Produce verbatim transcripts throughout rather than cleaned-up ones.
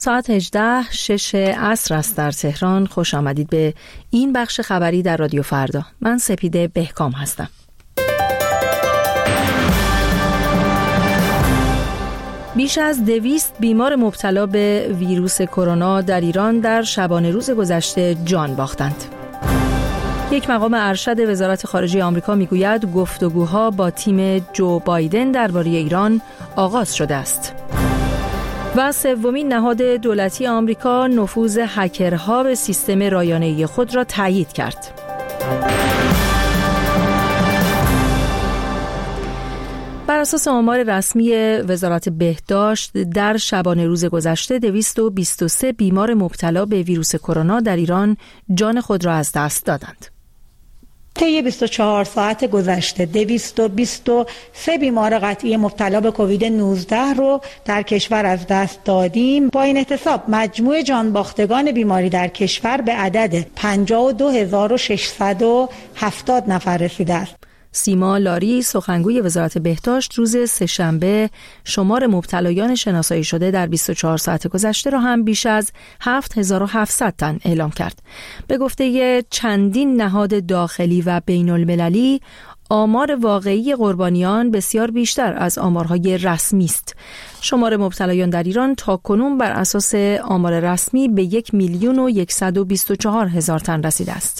ساعت هجده شش عصر است در تهران. خوش آمدید به این بخش خبری در رادیو فردا. من سپیده بهکام هستم. بیش از دویست بیمار مبتلا به ویروس کرونا در ایران در شبانه روز گذشته جان باختند. یک مقام ارشد وزارت خارجه آمریکا میگوید گفتگوها با تیم جو بایدن درباره ایران آغاز شده است. و سومین نهاد دولتی آمریکا نفوذ هکرها به سیستم رایانه‌ای خود را تایید کرد. بر اساس آمار رسمی وزارت بهداشت در شبانه روز گذشته دویست و بیست و سه بیمار مبتلا به ویروس کرونا در ایران جان خود را از دست دادند. طی بیست و چهار ساعت گذشته دویست و بیست و سه بیمار قطعی مبتلا به کووید نوزده رو در کشور از دست دادیم. با این احتساب مجموع جانباختگان بیماری در کشور به عدد پنجاه و دو هزار و ششصد و هفتاد نفر رسیده است. سیما لاری سخنگوی وزارت بهداشت روز سه‌شنبه شمار مبتلایان شناسایی شده در بیست و چهار ساعت گذشته را هم بیش از هفت هزار و هفتصد تن اعلام کرد. به گفته چندین نهاد داخلی و بین المللی آمار واقعی قربانیان بسیار بیشتر از آمارهای رسمی است. شمار مبتلایان در ایران تاکنون بر اساس آمار رسمی به یک میلیون و صد و بیست و چهار هزار تن رسیده است.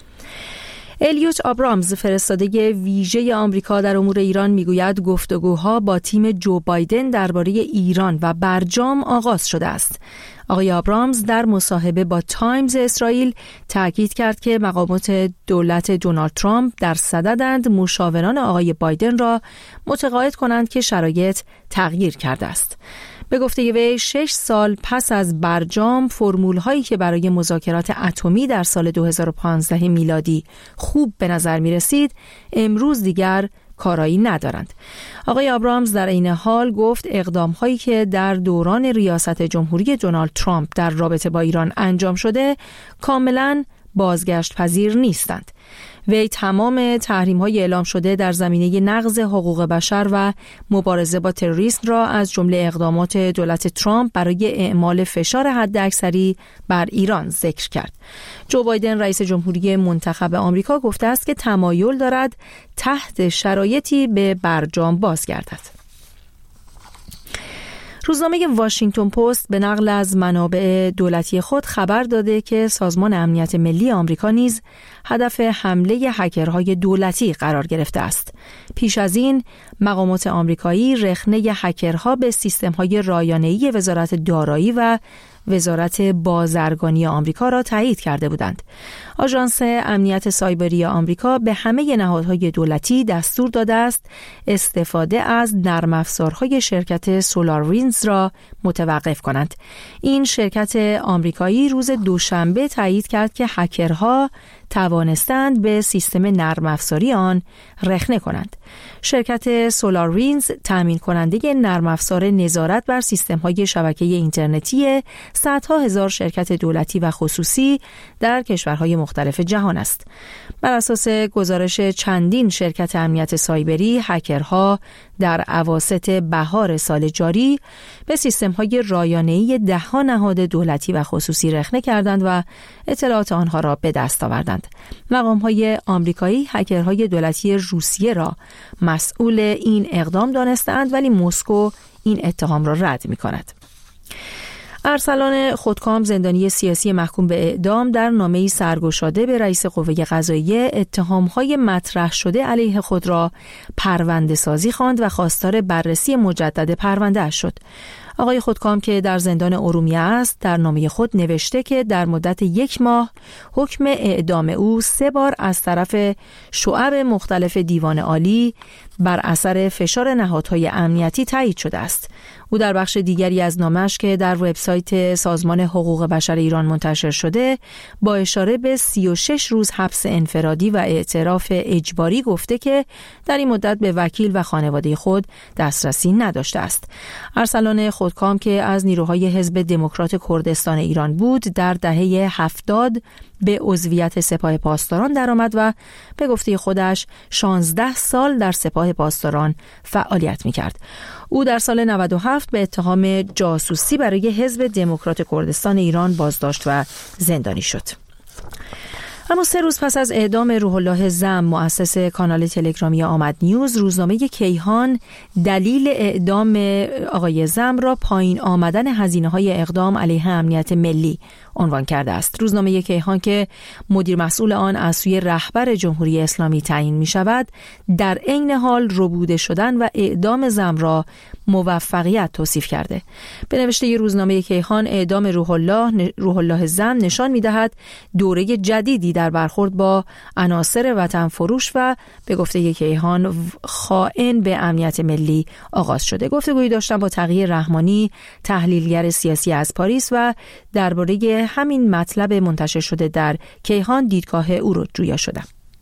الیوت آبرامز فرستاده ویژه آمریکا در امور ایران میگوید گفتگوها با تیم جو بایدن درباره ایران و برجام آغاز شده است. آقای آبرامز در مصاحبه با تایمز اسرائیل تاکید کرد که مقامات دولت دونالد ترامپ در صددند مشاوران آقای بایدن را متقاعد کنند که شرایط تغییر کرده است. به گفته وی شش سال پس از برجام فرمول هایی که برای مذاکرات اتمی در سال دو هزار و پانزده میلادی خوب به نظر می رسید امروز دیگر کارایی ندارند. آقای آبرامز در این حال گفت اقدام هایی که در دوران ریاست جمهوری دونالد ترامپ در رابطه با ایران انجام شده کاملا بازگشت پذیر نیستند. وی تمام تحریم‌های اعلام شده در زمینه نقض حقوق بشر و مبارزه با تروریسم را از جمله اقدامات دولت ترامپ برای اعمال فشار حداکثری بر ایران ذکر کرد. جو بایدن رئیس جمهوری منتخب آمریکا گفته است که تمایل دارد تحت شرایطی به برجام بازگردد. روزنامه واشنگتن پست به نقل از منابع دولتی خود خبر داده که سازمان امنیت ملی آمریکا نیز هدف حمله هکرهای دولتی قرار گرفته است. پیش از این مقامات آمریکایی رخنه هکرها به سیستم‌های رایانه‌ای وزارت دارایی و وزارت بازرگانی آمریکا را تایید کرده بودند. آژانس امنیت سایبری آمریکا به همه نهادهای دولتی دستور داده است استفاده از نرم افزارهای شرکت سولارینز را متوقف کنند. این شرکت آمریکایی روز دوشنبه تایید کرد که هکرها توانستند به سیستم نرم افزاری آن رخنه کنند. شرکت سولارینز تامین کننده نرم افزار نظارت بر سیستم‌های شبکه اینترنتی صدها هزار شرکت دولتی و خصوصی در کشورهای مختلف جهان است. بر اساس گزارش چندین شرکت امنیت سایبری، هکرها در اواسط بهار سال جاری به سیستم‌های رایانه‌ای ده‌ها نهاد دولتی و خصوصی رخنه کردند و اطلاعات آنها را به دست آوردند. مقام‌های آمریکایی هکرهای دولتی روسیه را مسئول این اقدام دانستند، ولی مسکو این اتهام را رد می‌کند. ارسلان خودکام زندانی سیاسی محکوم به اعدام در نامه‌ای سرگشاده به رئیس قوه قضاییه اتهام‌های مطرح شده علیه خود را پرونده سازی خواند و خواستار بررسی مجدد پرونده اش شد. آقای خودکام که در زندان ارومیه است در نامه خود نوشته که در مدت یک ماه حکم اعدام او سه بار از طرف شعب مختلف دیوان عالی بر اثر فشار نهادهای امنیتی تایید شده است. او در بخش دیگری از نامش که در وبسایت سازمان حقوق بشر ایران منتشر شده با اشاره به سی و شش روز حبس انفرادی و اعتراف اجباری گفته که در این مدت به وکیل و خانواده خود دسترسی نداشته است. ارسلان خودکام که از نیروهای حزب دموکرات کردستان ایران بود در دهه هفتاد به عضویت سپاه پاسداران درآمد و به گفته خودش شانزده سال در سپاه پاسداران فعالیت می‌کرد. او در سال نود و هفت به اتهام جاسوسی برای حزب دموکرات کردستان ایران بازداشت و زندانی شد. اما سه روز پس از اعدام روح الله زم، مؤسس کانال تلگرامی آمد نیوز، روزنامه کیهان دلیل اعدام آقای زم را پایین آمدن هزینه‌های اقدام علیه امنیت ملی عنوان کرده است. روزنامه کیهان که مدیر مسئول آن از سوی رهبر جمهوری اسلامی تعیین می شود، در عین حال ربوده شدن و اعدام زم را موفقیت توصیف کرده. به نوشته روزنامه کیهان، اعدام روح الله روح الله زم نشان می دهد دوره جدیدی در برخورد با عناصر وطن فروش و به گفته کیهان خائن به امنیت ملی آغاز شده. گفتگویی داشتم با تقی رحمانی، تحلیلگر سیاسی از پاریس، و درباره همین مطلب منتشر شده در کیهان دیدگاه او رو جویا شدم.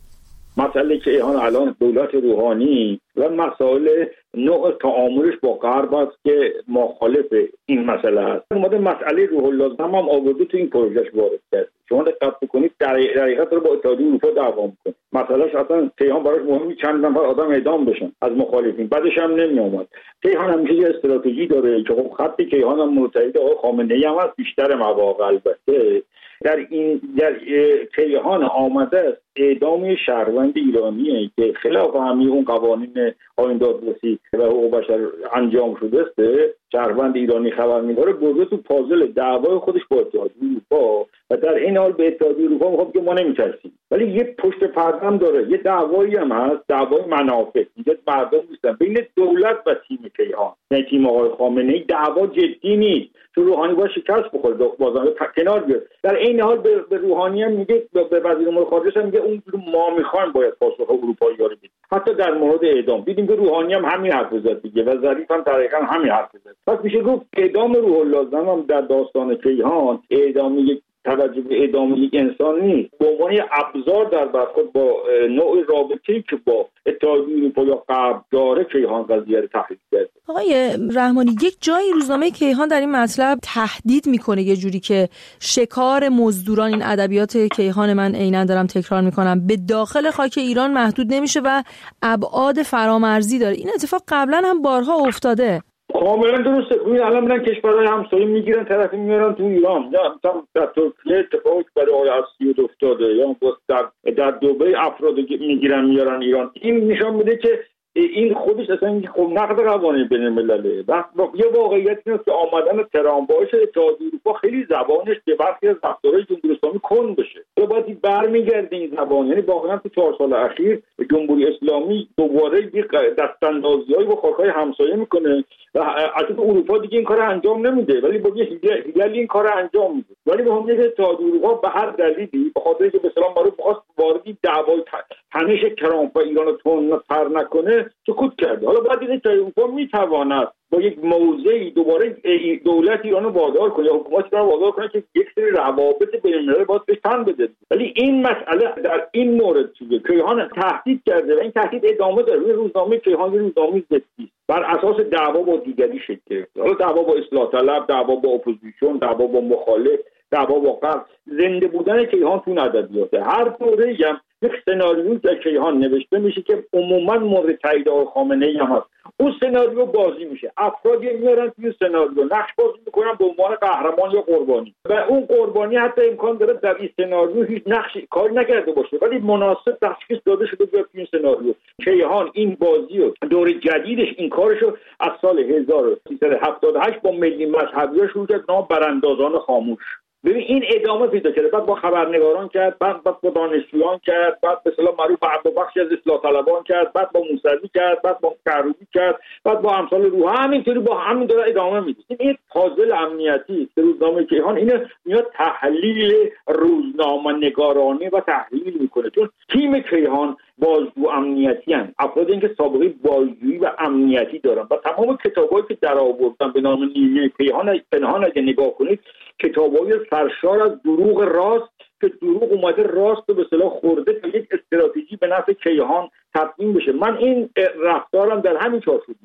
مسئله کیهان الان دولت روحانی و مسائل نوع تعاملش با غرب است که مخالف این مسئله است. اومده مسئله روح الله زم هم آورده تو این پروژهش وارد کرد. شما دقت بکنید در حقیقت رو با اتحادیه اروپا دعوا میکنه. مسئلهش اصلا کیهان براش مهمه چند نفر آدم اعدام بشن از مخالفین، بعدش هم نمیومد. کیهان همیشه یه استراتژی داره که خب خط کیهان هم متحد آقای خامنه‌ای هم هست بیشتر مواقع. البته در این در کیهان آمده است اعدام شهروند ایرانیه که خلاف همه اون قوانین آیین دادرسی و حقوق بشر انجام شده است. شهروند ایرانی خبرنگار برده تو پازل دعوای خودش با اتحادیه اروپا و در این حال به اتحادیه اروپا میگه که ما نمی‌ترسیم، ولی یه پشت پرده هم داره، یه دعوایی هم هست، دعوای منافع. اینجا مردم نیستن بین دولت و تیم کیهان، نه تیم آقای خامنه‌ای. دعوا جدی نیست، تو روحانی با شکست بخوره بازم کنار بیاد. در این حال به, به روحانی هم میگه، به وزیر امور خارجه هم میگه اون ما میخوایم باید پاسخ اروپایی‌ها رو بدیم. حتی در مورد اعدام دیدیم که روحانی هم همین حرف زد دیگه و ظریف هم دقیقاً همین حرف زد. پس میشه گفت اعدام روح الله زم هم در داستان کیهان اعدام یک توجه به اعدام یک انسان نیست، به عنوان ابزار در برخورد با نوع رابطه‌ای که با اتحادیه اروپا یا غرب داره کیهان قضیه رو تحریک کرده. آقای رحمانی، یک جایی روزنامه کیهان در این مطلب تهدید میکنه یه جوری که شکار مزدوران، این ادبیات کیهان من عیناً دارم تکرار میکنم، به داخل خاک ایران محدود نمیشه و ابعاد فرامرزی داره. این اتفاق قبلا هم بارها افتاده. کاملا درسته. ببین الان میرن کشورهای همسایه میگیرن طرفی میارن تو ایران، یا مثلا در ترکیه اتفاقی برای آقای اسیود افتاده، یا در در دبی افراد میگیرن میارن ایران. این نشان میده که این خودش اصلا خب نقض قوانین بین الملله. یه واقعیت اینه که آمدن ترامپ باعث اتحادیه اروپا خیلی زبانش به برخی از رفتارهای جمهوری اسلامی کند بشه. تو باید برمیگرده این زبان. یعنی واقعا تو چهار سال اخیر جمهوری اسلامی دوباره دستاندازی‌های با خاک‌های همسایه میکنه و البته اروپا دیگه این کار انجام نمیده، ولی با یه هیجلی این کار انجام میده. ولی به همین که اتحادیه اروپا به هر دلیلی به خاطر اینکه به اصطلاح برای خواست واردی دعوای تنش ترامپ و ایران رو تر نکنه سکوت کرده. حالا بعد این اتحادیه اروپا میتواند با یک موضعی دوباره دولت ایران رو وادار کنه یا حکومت ایران رو وادار کنه که یک سری روابط بین المللی باید بهش تن بده. ولی این مسئله در این مورد چیزه کیهان تهدید کرده و این تهدید ادامه داره. روی روزنامه کیهان روزنامه ضدی بر اساس دعوا با دیگری شکل گرفته. حالا دعوا با اصلاح طلب، دعوا با اپوزیسیون، دعوا با مخالف، دعوا با غرب. زنده بودن کیهان تو ادبیات هر دوره‌ای هم یک سناریویی در کیهان نوشته میشه که عموما مورد تایید آقای خامنه‌ای هم هست. اون سناریو بازی میشه، افرادی میارن توی سناریو نقش بازی میکنن به عنوان قهرمان یا قربانی و اون قربانی حتی امکان داره در این سناریو هیچ نقشی کاری نکرده باشه ولی مناسب تشخیص داده شده بیاد توی این سناریو. کیهان این بازی رو دور جدیدش این کارشو از سال هزار و سیصد و هفتاد و هشت با ملی مذهبی‌ها شروع کرد، نام براندازان خاموش. ببین این ادامه پیدا کرد، بعد با خبرنگاران کرد، بعد بعد با دانشجویان کرد، بعد به اصطلاح معروف با بخشی از اصلاح طلبان کرد، بعد با موسوی کرد، بعد با کروبی کرد، بعد با امثال روح همینطوری با همین داره ادامه میده. این پازل امنیتی که روزنامه کیهان اینو میاد تحلیل روزنامه نگارانه و تحلیل میکنه، چون تیم کیهان بازجو امنیتی ان، افرادی این که سابقه بازجویی و امنیتی دارن و تمام کتابایی که در آوردن به نام نیمه کیهان پنهان اگه نگاه کنید کتابای سرشار از دروغ راست که دروغ اومده راست به اصطلاح خورده که یک استراتژی به نفع کیهان تبیین بشه. من این رفتارم در همین چارچوب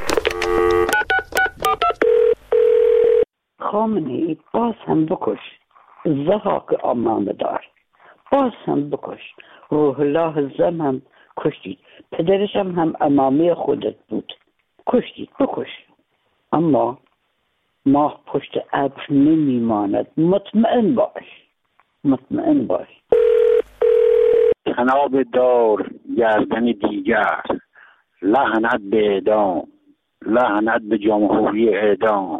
خامنه‌ای باز هم بکش، ضحاک امامه دار باز هم بکش، روح الله زم هم کشتی، پدرش هم هم امامه خودت بود، کشتید بکش، اما ماه پشت ابر نمیماند. مطمئن باش، مطمئن باش. تناب دار گردن دیگر، لعنت به اعدام، لعنت به جمهوری اعدام.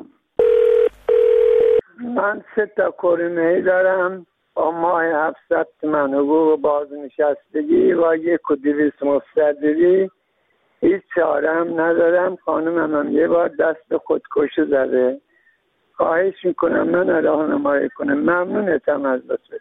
من سه تا کورنی دارم با ماه هفتصد تومن حقوق بازنشستگی و یک و دویست مستدری. هیچ چاره هم ندارم. خانمم هم یه بار دست خودکشی زده. خواهش میکنم من راهنمایی کنم. ممنونتم از لطفتون.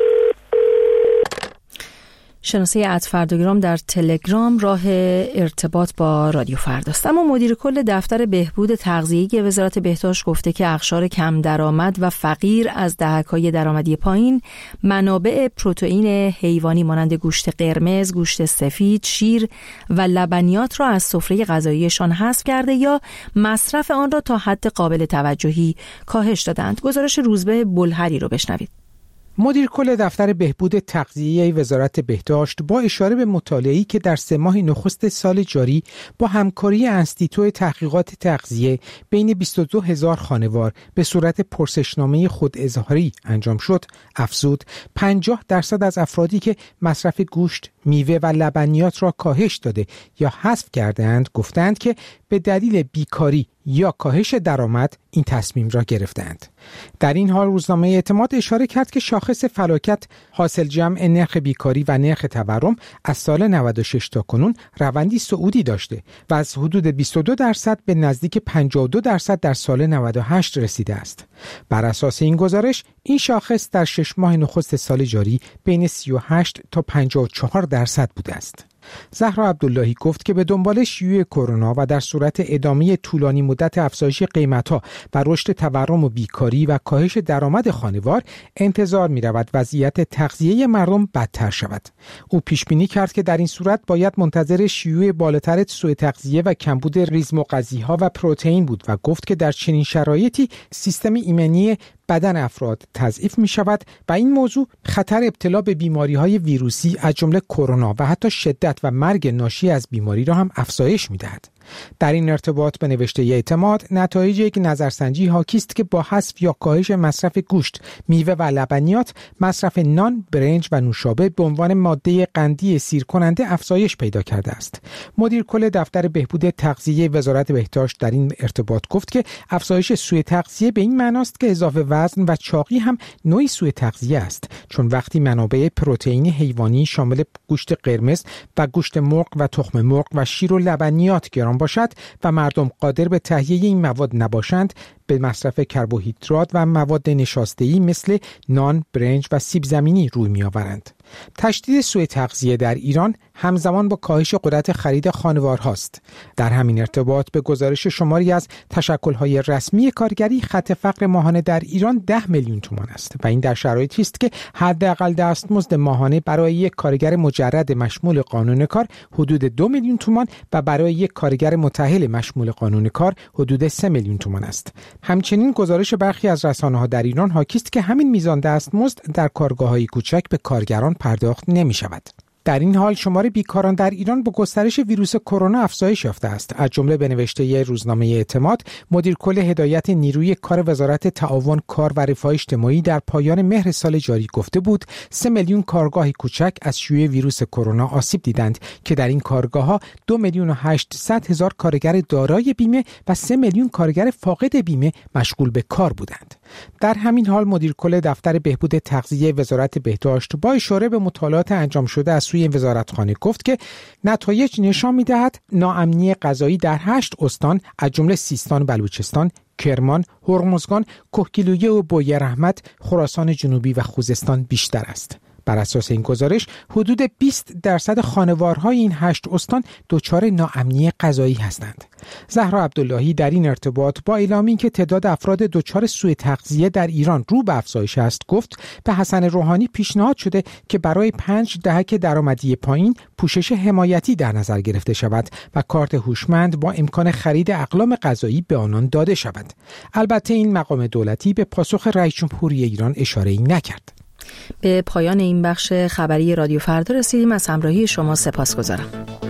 شناسه ات فرداگرام در تلگرام راه ارتباط با رادیو فرداست. اما مدیر کل دفتر بهبود تغذیه‌ای وزارت بهداشت گفته که اقشار کم درآمد و فقیر از دهک‌های درآمدی پایین منابع پروتئین حیوانی مانند گوشت قرمز، گوشت سفید، شیر و لبنیات را از سفره غذاییشان حذف کرده یا مصرف آن را تا حد قابل توجهی کاهش دادند. گزارش روزبه بلهری رو بشنوید. مدیر کل دفتر بهبود تغذیه وزارت بهداشت با اشاره به مطالعه‌ای که در سه ماه نخست سال جاری با همکاری انستیتو تحقیقات تغذیه بین بیست و دو هزار خانوار به صورت پرسشنامه خود اظهاری انجام شد، افزود پنجاه درصد از افرادی که مصرف گوشت، میوه و لبنیات را کاهش داده یا حذف کرده‌اند گفتند که به دلیل بیکاری یا کاهش درآمد این تصمیم را گرفتند. در این حال روزنامه اعتماد اشاره کرد که شاخص فلاکت حاصل جمع نرخ بیکاری و نرخ تورم از سال نود و شش تا کنون روندی صعودی داشته و از حدود بیست و دو درصد به نزدیک پنجاه و دو درصد در سال نود و هشت رسیده است. بر اساس این گزارش این شاخص در شش ماه نخست سال جاری بین سی و هشت تا پنجاه و چهار درصد بوده است. زهرا عبداللهی گفت که به دنبال شیوع کرونا و در صورت ادامه طولانی مدت افزایش قیمت‌ها و رشد تورم و بیکاری و کاهش درآمد خانوار انتظار می‌رود وضعیت تغذیه مردم بدتر شود. او پیش بینی کرد که در این صورت باید منتظر شیوع بالاتر سوء تغذیه و کمبود ریزمغذی‌ها و پروتئین بود و گفت که در چنین شرایطی سیستم ایمنی بدن افراد تضعیف می شود و این موضوع خطر ابتلا به بیماری های ویروسی از جمله کرونا و حتی شدت و مرگ ناشی از بیماری را هم افزایش می دهد. در این ارتباط به نوشته اعتماد نتایج یک نظرسنجی حاکی است که با حذف یا کاهش مصرف گوشت، میوه و لبنیات، مصرف نان، برنج و نوشابه به عنوان ماده قندی سیر کننده افزایش پیدا کرده است. مدیر کل دفتر بهبود تغذیه وزارت بهداشت در این ارتباط گفت که افزایش سوء تغذیه به این معناست که اضافه وزن و چاقی هم نوعی سوء تغذیه است، چون وقتی منابع پروتئین حیوانی شامل گوشت قرمز و گوشت مرغ و تخم مرغ و شیر و لبنیات گران باشد و مردم قادر به تهیه این مواد نباشند، به مصرف کربوهیدرات و مواد نشاسته‌ای مثل نان، برنج و سیب زمینی روی می‌آورند. تشدید سوء تغذیه در ایران همزمان با کاهش قدرت خرید خانوارهاست. در همین ارتباط به گزارش شماری از تشکل‌های رسمی کارگری خط فقر ماهانه در ایران ده میلیون تومان است و این در شرایطی است که حداقل دستمزد ماهانه برای یک کارگر مجرد مشمول قانون کار حدود دو میلیون تومان و برای یک کارگر متأهل مشمول قانون کار حدود سه میلیون تومان است. همچنین گزارش برخی از رسانه‌ها در ایران حاکی است که همین میزان دستمزد در کارگاه‌های کوچک به کارگران پرداخت نمی‌شود. در این حال شمار بیکاران در ایران با گسترش ویروس کرونا افزایش یافته است. از جمله به نوشته روزنامه اعتماد، مدیر کل هدایت نیروی کار وزارت تعاون کار و رفاه اجتماعی در پایان مهر سال جاری گفته بود سه میلیون کارگاه کوچک از شیوع ویروس کرونا آسیب دیدند که در این کارگاه‌ها دو میلیون و هشتصد هزار کارگر دارای بیمه و سه میلیون کارگر فاقد بیمه مشغول به کار بودند. در همین حال مدیر کل دفتر بهبود تغذیه وزارت بهداشت با اشاره به مطالعات انجام شده از سوی وزارتخانه گفت که نتایج نشان می‌دهد ناامنی غذایی در هشت استان از جمله سیستان و بلوچستان، کرمان، هرمزگان، کهگیلویه و بویراحمد، خراسان جنوبی و خوزستان بیشتر است. بر اساس این گزارش حدود بیست درصد خانوارهای این هشت استان دچار ناامنی غذایی هستند. زهرا عبداللهی در این ارتباط با اعلامی که تعداد افراد دچار سوء تغذیه در ایران رو به افزایش است گفت به حسن روحانی پیشنهاد شده که برای پنج دهک درآمدی پایین پوشش حمایتی در نظر گرفته شود و کارت هوشمند با امکان خرید اقلام غذایی به آنان داده شود. البته این مقام دولتی به پاسخ رئیس جمهوری ایران اشاره‌ای نکرد. به پایان این بخش خبری رادیو فردا رسیدیم. از همراهی شما سپاسگزارم.